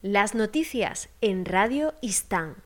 Las noticias en Radio Istán.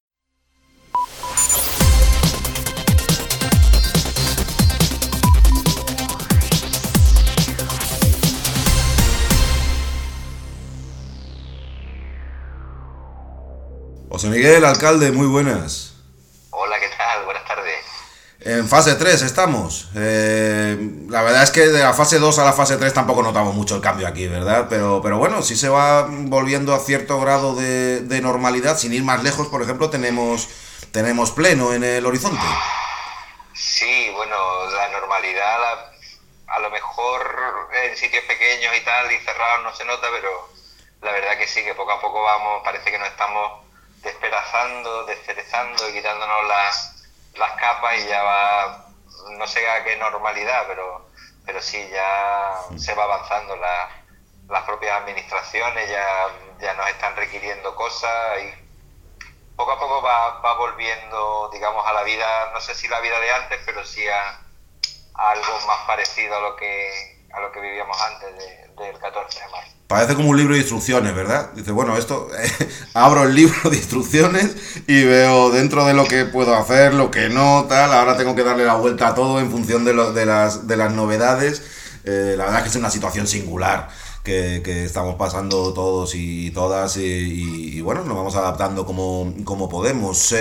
José Miguel, alcalde, muy buenas. Hola, ¿qué tal? Buenas tardes. En fase 3 estamos. La verdad es que de la fase 2 a la fase 3 tampoco notamos mucho el cambio aquí, ¿verdad? Pero bueno, sí se va volviendo a cierto grado de normalidad. Sin ir más lejos, por ejemplo, tenemos pleno en el horizonte. Sí, bueno, la normalidad a lo mejor en sitios pequeños y tal y cerrados no se nota, pero la verdad que sí, que poco a poco vamos, parece que nos estamos descerezando y quitándonos las capas y ya va, no sé a qué normalidad, pero sí, ya se va avanzando. Las propias administraciones ya nos están requiriendo cosas y poco a poco va volviendo, digamos, a la vida, no sé si la vida de antes, pero sí a algo más parecido a lo que vivíamos antes del 14 de marzo. Parece como un libro de instrucciones, ¿verdad? Dice, bueno, esto abro el libro de instrucciones y veo dentro de lo que puedo hacer, lo que no, tal. Ahora tengo que darle la vuelta a todo en función de las novedades. La verdad es que es una situación singular que estamos pasando todos y todas y bueno, nos vamos adaptando como podemos.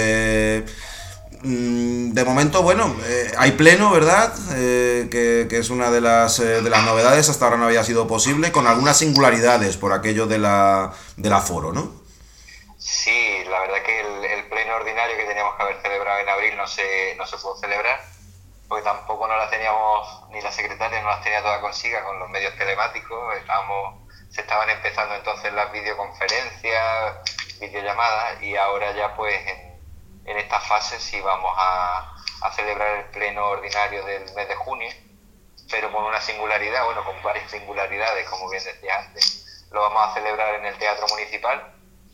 De momento, bueno, hay pleno, ¿verdad? Que es una de las novedades. Hasta ahora no había sido posible, con algunas singularidades por aquello del aforo, ¿no? Sí, la verdad que el pleno ordinario que teníamos que haber celebrado en abril no se pudo celebrar, porque tampoco no las teníamos, ni la secretaria no las tenía todas consigo con los medios telemáticos. Se estaban empezando entonces las videoconferencias, videollamadas, y ahora ya pues en esta fase sí vamos a celebrar el pleno ordinario del mes de junio, pero con una singularidad, bueno, con varias singularidades, como bien decía antes. Lo vamos a celebrar en el Teatro Municipal,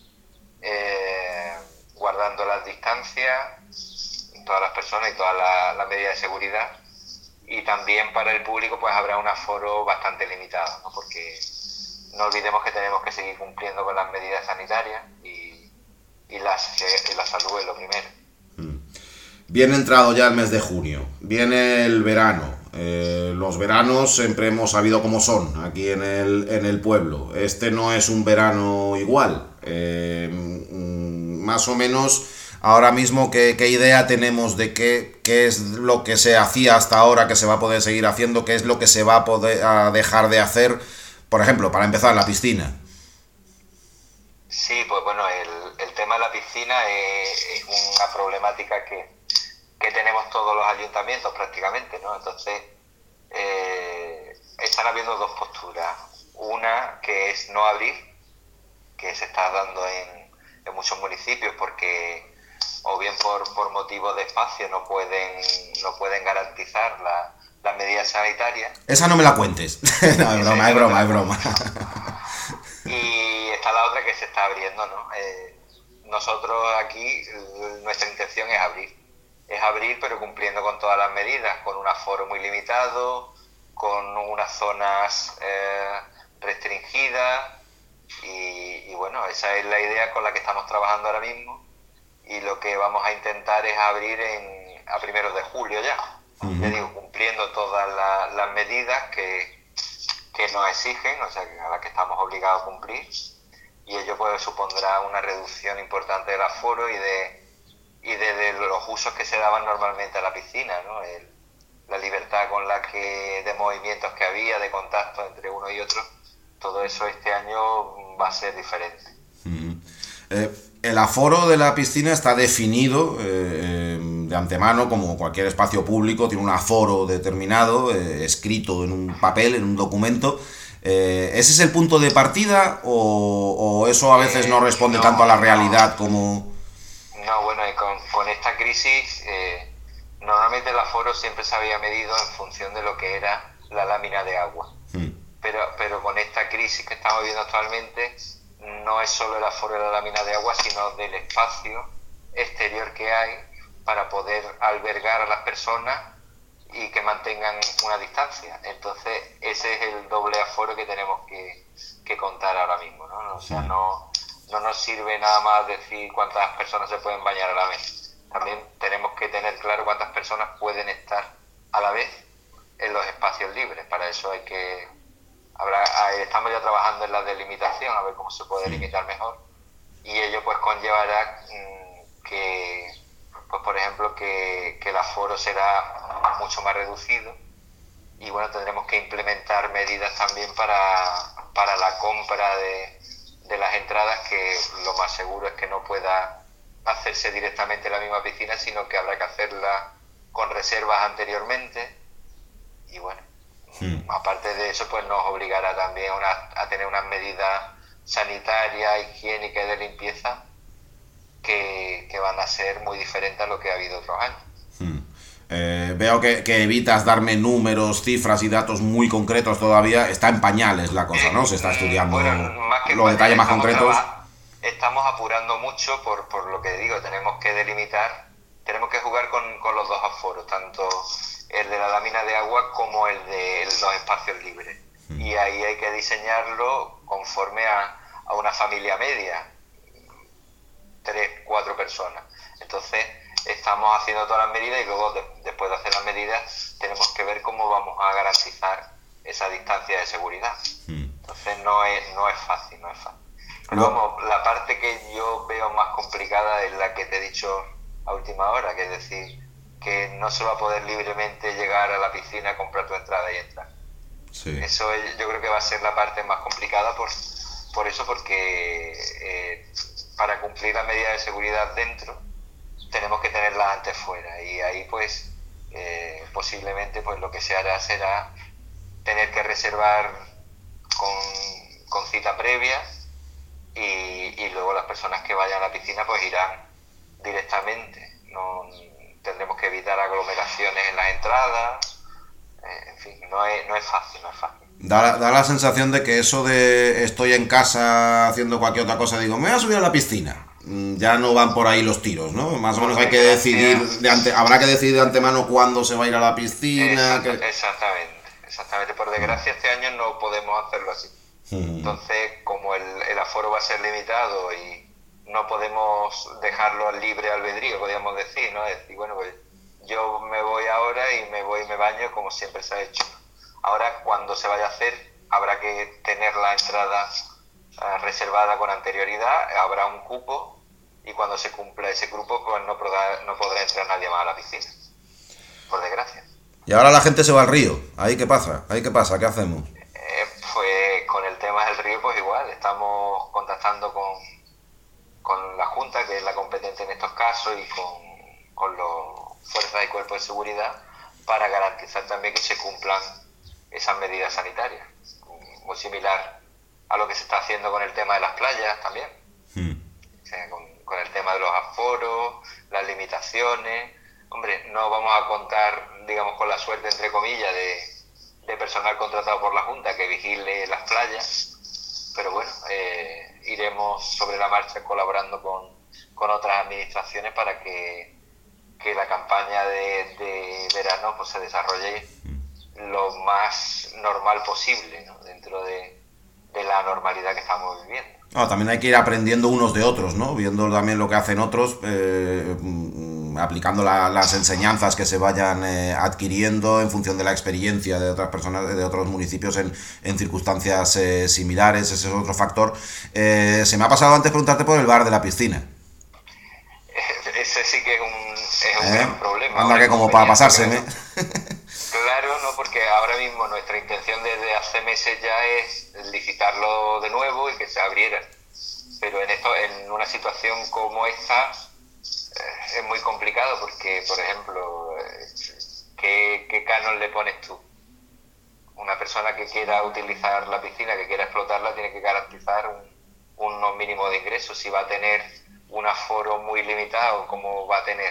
guardando las distancias, todas las personas y todas las medidas de seguridad, y también para el público pues habrá un aforo bastante limitado, ¿no? Porque no olvidemos que tenemos que seguir cumpliendo con las medidas sanitarias y la salud es lo primero. Viene entrado ya el mes de junio, viene el verano. Los veranos siempre hemos sabido cómo son aquí en el pueblo. Este no es un verano igual. Más o menos ahora mismo, ¿qué idea tenemos de qué es lo que se hacía hasta ahora, que se va a poder seguir haciendo, qué es lo que se va a dejar de hacer? Por ejemplo, para empezar, la piscina. Sí, pues bueno, el tema de la piscina es una problemática que tenemos todos los ayuntamientos prácticamente, ¿no? Entonces, están habiendo dos posturas. Una que es no abrir, que se está dando en muchos municipios porque o bien por motivos de espacio no pueden garantizar las medidas sanitarias. Esa no me la cuentes. No, es broma. Y está la otra que se está abriendo, ¿no? Nosotros aquí, nuestra intención es abrir, pero cumpliendo con todas las medidas, con un aforo muy limitado, con unas zonas restringidas, y bueno, esa es la idea con la que estamos trabajando ahora mismo, y lo que vamos a intentar es abrir a primeros de julio ya. Uh-huh. Ya digo, cumpliendo todas las medidas que nos exigen, o sea, a las que estamos obligados a cumplir, y ello pues supondrá una reducción importante del aforo y de los usos que se daban normalmente a la piscina, ¿no? La libertad de movimientos que había, de contacto entre uno y otro, todo eso este año va a ser diferente. Uh-huh. El aforo de la piscina está definido de antemano, como cualquier espacio público, tiene un aforo determinado, escrito en un papel, en un documento. ¿Ese es el punto de partida o eso a veces no responde tanto a la realidad como...? No, bueno, y con esta crisis, normalmente el aforo siempre se había medido en función de lo que era la lámina de agua. Pero con esta crisis que estamos viviendo actualmente, no es solo el aforo de la lámina de agua, sino del espacio exterior que hay para poder albergar a las personas y que mantengan una distancia. Entonces ese es el doble aforo que tenemos que contar ahora mismo, ¿no? O sea, no no nos sirve nada más decir cuántas personas se pueden bañar a la vez. También tenemos que tener claro cuántas personas pueden estar a la vez en los espacios libres. Para eso estamos ya trabajando en la delimitación, a ver cómo se puede limitar mejor, y ello pues conllevará que, pues por ejemplo, que el aforo será mucho más reducido, y bueno, tendremos que implementar medidas también para la compra de las entradas, que lo más seguro es que no pueda hacerse directamente en la misma piscina, sino que habrá que hacerla con reservas anteriormente. Y bueno, aparte de eso, pues nos obligará también a tener unas medidas sanitarias, higiénicas y de limpieza que van a ser muy diferentes a lo que ha habido otros años. Veo que evitas darme números, cifras y datos muy concretos todavía. Está en pañales la cosa, ¿no? Se está estudiando los detalles más concretos. Estamos apurando mucho por lo que digo. Tenemos que delimitar, tenemos que jugar con los dos aforos, tanto el de la lámina de agua como el de los espacios libres. Y ahí hay que diseñarlo conforme a una familia media, 3, 4 personas. Entonces estamos haciendo todas las medidas, y luego después de hacer las medidas tenemos que ver cómo vamos a garantizar esa distancia de seguridad. Entonces no es fácil. Pero vamos, la parte que yo veo más complicada es la que te he dicho a última hora, que es decir, que no se va a poder libremente llegar a la piscina, comprar tu entrada y entrar. Sí. Eso yo creo que va a ser la parte más complicada por eso, porque para cumplir las medidas de seguridad dentro tenemos que tenerlas antes fuera, y ahí pues posiblemente pues lo que se hará será tener que reservar con cita previa, y luego las personas que vayan a la piscina pues irán directamente. No tendremos que evitar aglomeraciones en las entradas. En fin, no es fácil. Da la sensación de que eso de estoy en casa haciendo cualquier otra cosa, digo, me voy a subir a la piscina. Ya no van por ahí los tiros, ¿no? Más o menos hay que decidir, habrá que decidir de antemano cuándo se va a ir a la piscina. Exactamente. Por desgracia este año no podemos hacerlo así. Entonces, como el aforo va a ser limitado y no podemos dejarlo al libre albedrío, podríamos decir, ¿no? Es decir, bueno, pues yo me voy ahora y me baño como siempre se ha hecho. Ahora, cuando se vaya a hacer, habrá que tener la entrada reservada con anterioridad, habrá un cupo, y cuando se cumpla ese cupo, pues no podrá entrar nadie más a la piscina, por desgracia. Y ahora la gente se va al río. ¿Ahí qué pasa? ¿Qué hacemos? Pues con el tema del río, pues igual, estamos contactando con la Junta, que es la competente en estos casos, y con los fuerzas y cuerpos de seguridad, para garantizar también que se cumplan esas medidas sanitarias. Muy similar a lo que se está haciendo con el tema de las playas también. O sea, con el tema de los aforos, las limitaciones. Hombre, no vamos a contar, digamos, con la suerte, entre comillas, de personal contratado por la Junta que vigile las playas, pero bueno, iremos sobre la marcha colaborando con otras administraciones para que la campaña de verano pues se desarrolle lo más normal posible, ¿no? Dentro de la normalidad que estamos viviendo. También hay que ir aprendiendo unos de otros, ¿no? Viendo también lo que hacen otros, aplicando las enseñanzas que se vayan adquiriendo en función de la experiencia de otras personas, de otros municipios en circunstancias similares. Ese es otro factor. Se me ha pasado antes preguntarte por el bar de la piscina. Ese sí que es un gran problema. Anda, que como para pasárseme. Claro, no, porque ahora mismo nuestra intención desde hace meses ya es licitarlo de nuevo y que se abriera. Pero en una situación como esta es muy complicado, porque, por ejemplo, ¿qué canon le pones tú? Una persona que quiera utilizar la piscina, que quiera explotarla, tiene que garantizar unos mínimos de ingresos. Si va a tener un aforo muy limitado, como va a tener,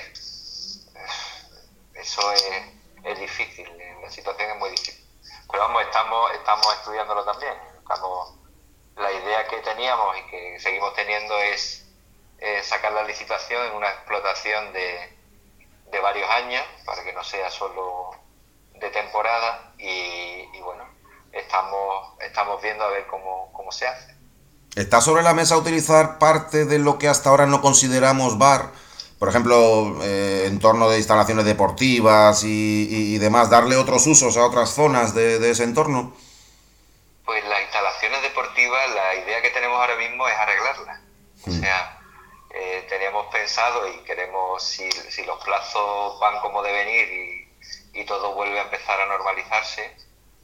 eso es difícil, la situación es muy difícil. Pero vamos, estamos estudiándolo también. La idea que teníamos y que seguimos teniendo es sacar la licitación en una explotación de varios años, para que no sea solo de temporada, y bueno, estamos viendo a ver cómo se hace. ¿Está sobre la mesa utilizar parte de lo que hasta ahora no consideramos bar? Por ejemplo, en torno de instalaciones deportivas y demás, darle otros usos a otras zonas de ese entorno. Pues las instalaciones deportivas, la idea que tenemos ahora mismo es arreglarlas. O sea, teníamos pensado y queremos, si los plazos van como deben ir y todo vuelve a empezar a normalizarse,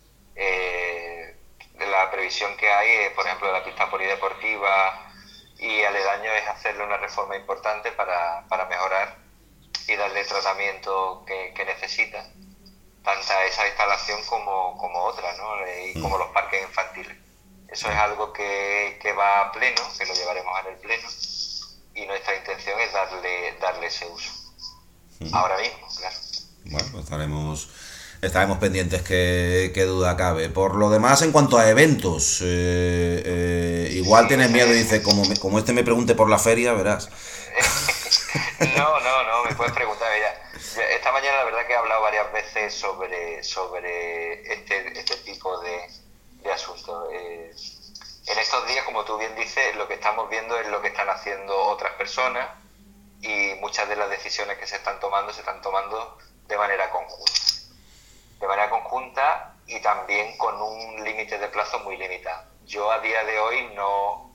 la previsión que hay, por ejemplo, de la pista polideportiva y aledaño, es hacerle una reforma importante para mejorar y darle el tratamiento que necesita, tanta esa instalación como otra, ¿no? Y como los parques infantiles. Eso es algo que va a pleno, que lo llevaremos en el pleno, y nuestra intención es darle ese uso. Ahora mismo, claro. Bueno, pues estaremos pendientes, qué duda cabe. Por lo demás, en cuanto a eventos, igual tienes miedo y dices, como este me pregunte por la feria, verás. No, me puedes preguntar. Mira, esta mañana la verdad que he hablado varias veces sobre este tipo de asuntos. En estos días, como tú bien dices, lo que estamos viendo es lo que están haciendo otras personas, y muchas de las decisiones que se están tomando de manera conjunta y también con un límite de plazo muy limitado. Yo a día de hoy no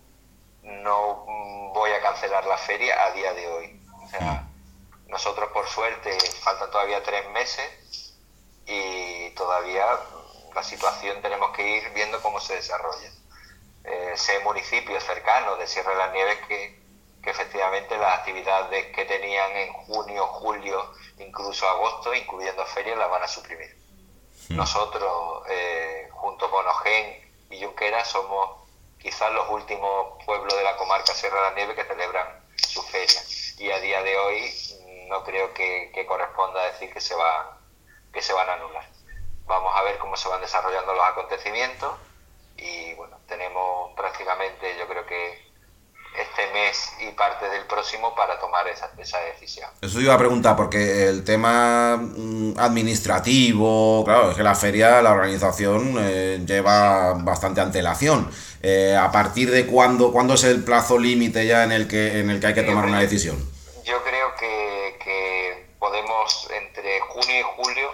voy a cancelar la feria a día de hoy. O sea, nosotros por suerte faltan todavía 3 meses y todavía la situación tenemos que ir viendo cómo se desarrolla. Sé municipios cercanos de Sierra de las Nieves que efectivamente las actividades que tenían en junio, julio, incluso agosto, incluyendo ferias, las van a suprimir. Nosotros, junto con Ojén y Junquera, somos quizás los últimos pueblos de la comarca Sierra de las Nieves que celebran su feria. Y a día de hoy no creo que corresponda decir que se van a anular. Vamos a ver cómo se van desarrollando los acontecimientos y bueno, tenemos prácticamente, yo creo que este mes y parte del próximo para tomar esa decisión. Eso iba a preguntar, porque el tema administrativo, claro, es que la feria, la organización lleva bastante antelación. ¿A partir de cuándo es el plazo límite ya en el que hay que tomar una decisión? Yo creo que podemos, entre junio y julio,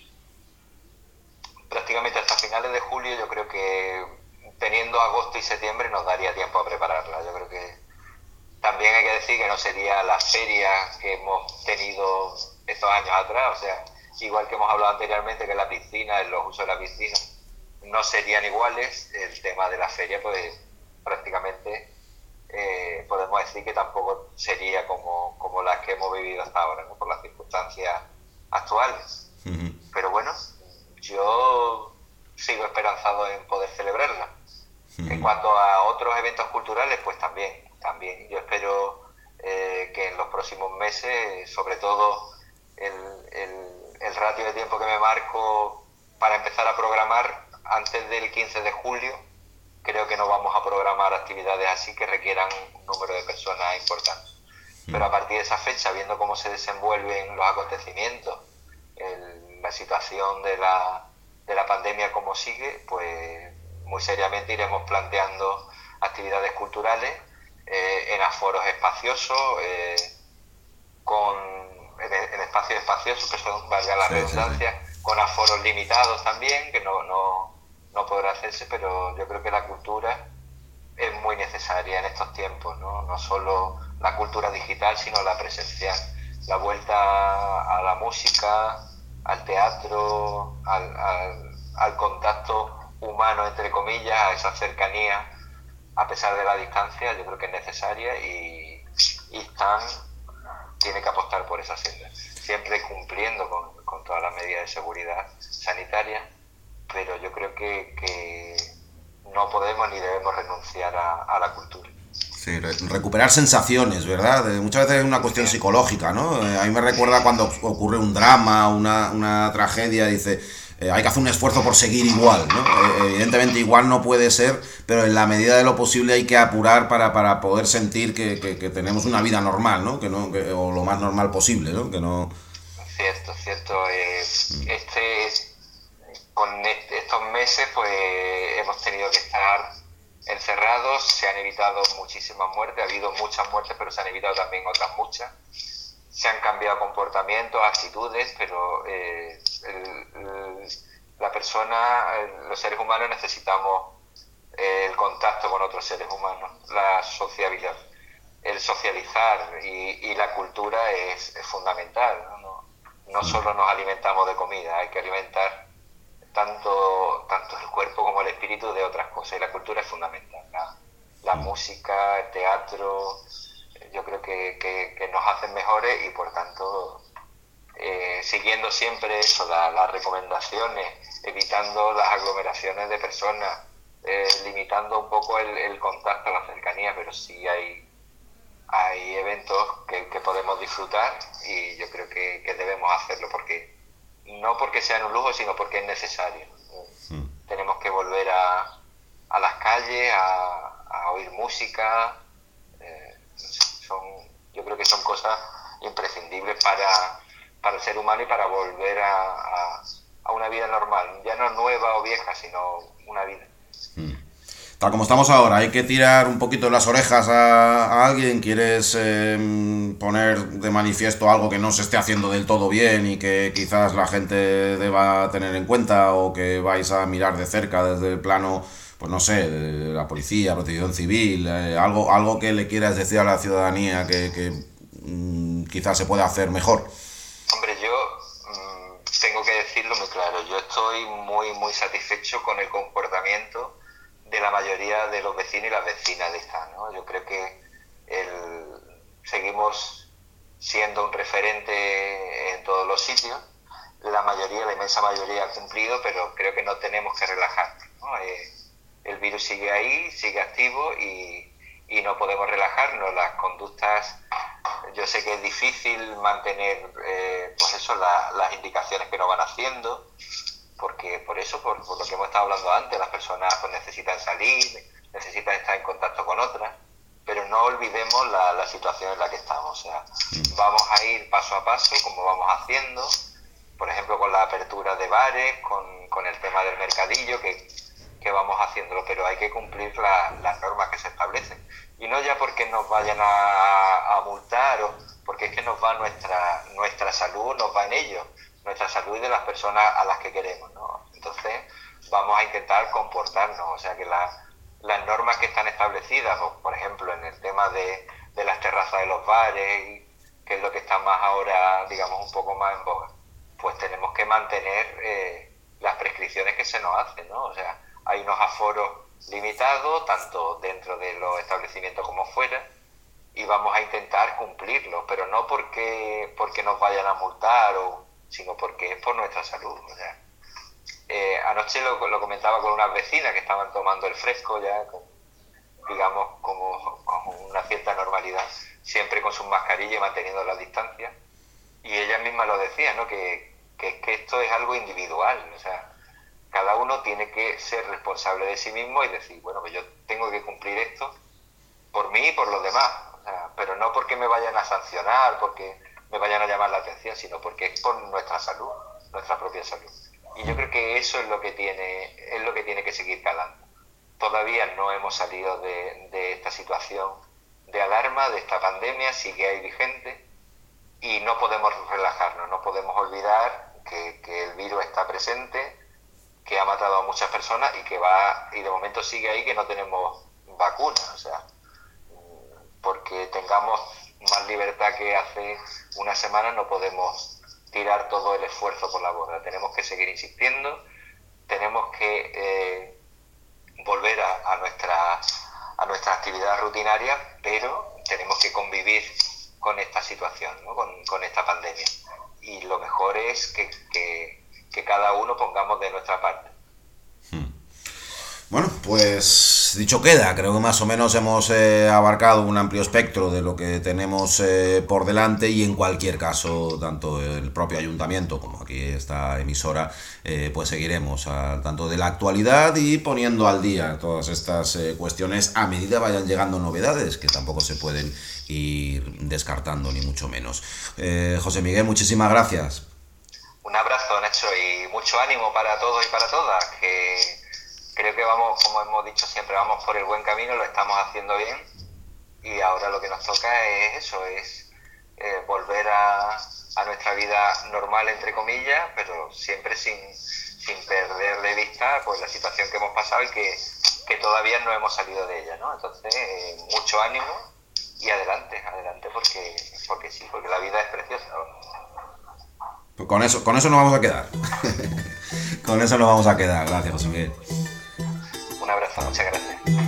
prácticamente hasta finales de julio, yo creo que teniendo agosto y septiembre nos daría tiempo a prepararla. Yo creo que también hay que decir que no sería la feria que hemos tenido estos años atrás, o sea, igual que hemos hablado anteriormente que la piscina, los usos de la piscina no serían iguales. El tema de la feria, pues prácticamente podemos decir que tampoco sería como las que hemos vivido hasta ahora, ¿no? Por las circunstancias actuales. Pero bueno, yo sigo esperanzado en poder celebrarla. En cuanto a otros eventos culturales, pues también yo espero que en los próximos meses, sobre todo el ratio de tiempo que me marco para empezar a programar, antes del 15 de julio, creo que no vamos a programar actividades así que requieran un número de personas importante. Pero a partir de esa fecha, viendo cómo se desenvuelven los acontecimientos, la situación de la pandemia como sigue, pues muy seriamente iremos planteando actividades culturales en aforos espaciosos, en espacios espaciosos, que son, valga la redundancia, con aforos limitados también, que no podrá hacerse, pero yo creo que la cultura es muy necesaria en estos tiempos, no solo la cultura digital, sino la presencial. La vuelta a la música, al teatro, al contacto humano, entre comillas, a esa cercanía, a pesar de la distancia, yo creo que es necesaria y Stan tiene que apostar por esa senda, siempre cumpliendo con todas las medidas de seguridad sanitaria, pero yo creo que no podemos ni debemos renunciar a la cultura. Sí, recuperar sensaciones, ¿verdad? Muchas veces es una cuestión psicológica, ¿no? A mí me recuerda cuando ocurre un drama, una tragedia, dice, hay que hacer un esfuerzo por seguir igual, ¿no? Evidentemente igual no puede ser, pero en la medida de lo posible hay que apurar para poder sentir que tenemos una vida normal, ¿no? O lo más normal posible, ¿no? Que no... Cierto. Con estos meses pues hemos tenido que estar encerrados, se han evitado muchísimas muertes, ha habido muchas muertes, pero se han evitado también otras muchas. Se han cambiado comportamientos, actitudes, pero la persona, los seres humanos necesitamos el contacto con otros seres humanos, la sociabilidad, el socializar y la cultura es fundamental, ¿no? No solo nos alimentamos de comida, hay que alimentar tanto el cuerpo como el espíritu de otras cosas, y la cultura es fundamental. La música, el teatro, yo creo que nos hacen mejores y por tanto siguiendo siempre eso, las recomendaciones, evitando las aglomeraciones de personas, limitando un poco el contacto, la cercanía, pero sí hay eventos que podemos disfrutar y yo creo que debemos hacerlo no porque sean un lujo, sino porque es necesario. Tenemos que volver a las calles, a oír música. Yo creo que son cosas imprescindibles para el ser humano y para volver a una vida normal, ya no nueva o vieja, sino una vida. Tal como estamos ahora, hay que tirar un poquito las orejas a alguien. ¿Quieres poner de manifiesto algo que no se esté haciendo del todo bien y que quizás la gente deba tener en cuenta, o que vais a mirar de cerca desde el plano, pues no sé, de la policía, protección civil, algo que le quieras decir a la ciudadanía que quizás se pueda hacer mejor? Hombre, yo tengo que decirlo muy claro, yo estoy muy, muy satisfecho con el comportamiento de la mayoría de los vecinos y las vecinas de esta, ¿no? Yo creo que seguimos siendo un referente en todos los sitios. La inmensa mayoría ha cumplido, pero creo que no tenemos que relajarnos, ¿no? El virus sigue ahí, sigue activo y no podemos relajarnos. Las conductas, yo sé que es difícil mantener las indicaciones que nos van haciendo, porque por lo que hemos estado hablando antes, las personas pues necesitan salir, necesitan estar en contacto con otras, pero no olvidemos la situación en la que estamos. O sea, vamos a ir paso a paso, como vamos haciendo, por ejemplo, con la apertura de bares, con el tema del mercadillo, que vamos haciéndolo, pero hay que cumplir las normas que se establecen. Y no ya porque nos vayan a multar, o porque es que nos va nuestra salud, nos va en ello, nuestra salud y de las personas a las que queremos, ¿no? Entonces vamos a intentar comportarnos, o sea que las normas que están establecidas, por ejemplo en el tema de las terrazas de los bares, que es lo que está más ahora, digamos, un poco más en boga, pues tenemos que mantener las prescripciones que se nos hacen, ¿no? O sea, hay unos aforos limitados, tanto dentro de los establecimientos como fuera, y vamos a intentar cumplirlos, pero no porque nos vayan a multar, sino porque es por nuestra salud. O sea, anoche lo comentaba con unas vecinas que estaban tomando el fresco ya, digamos, como con una cierta normalidad, siempre con sus mascarillas y manteniendo la distancia, y ellas mismas lo decían, ¿no? Que esto es algo individual, o sea, cada uno tiene que ser responsable de sí mismo y decir, bueno, pues yo tengo que cumplir esto por mí y por los demás, o sea, pero no porque me vayan a sancionar, porque me vayan a llamar la atención, sino porque es por nuestra salud, nuestra propia salud. Y yo creo que eso es lo que tiene que seguir calando. Todavía no hemos salido de esta situación de alarma, de esta pandemia, sigue ahí vigente, y no podemos relajarnos, no podemos olvidar que el virus está presente, que ha matado a muchas personas y de momento sigue ahí, que no tenemos vacuna. O sea, porque tengamos más libertad que hace una semana, no podemos tirar todo el esfuerzo por la borda. Tenemos que seguir insistiendo, tenemos que volver a nuestra actividad rutinaria, pero tenemos que convivir con esta situación, ¿no? con esta pandemia. Y lo mejor es que cada uno pongamos de nuestra parte. Bueno, pues dicho queda, creo que más o menos hemos abarcado un amplio espectro de lo que tenemos por delante, y en cualquier caso, tanto el propio ayuntamiento como aquí esta emisora, pues seguiremos al tanto de la actualidad y poniendo al día todas estas cuestiones a medida vayan llegando novedades, que tampoco se pueden ir descartando ni mucho menos. José Miguel, muchísimas gracias. Un abrazo, Nacho, y mucho ánimo para todos y para todas, que creo que vamos, como hemos dicho siempre, vamos por el buen camino, lo estamos haciendo bien, y ahora lo que nos toca es eso, es volver a nuestra vida normal, entre comillas, pero siempre sin perder de vista pues la situación que hemos pasado y que todavía no hemos salido de ella, ¿no? Entonces, mucho ánimo y adelante, porque sí, porque la vida es preciosa, ¿no? Pues con eso nos vamos a quedar. Con eso nos vamos a quedar. Gracias, José Miguel. Un abrazo, muchas gracias.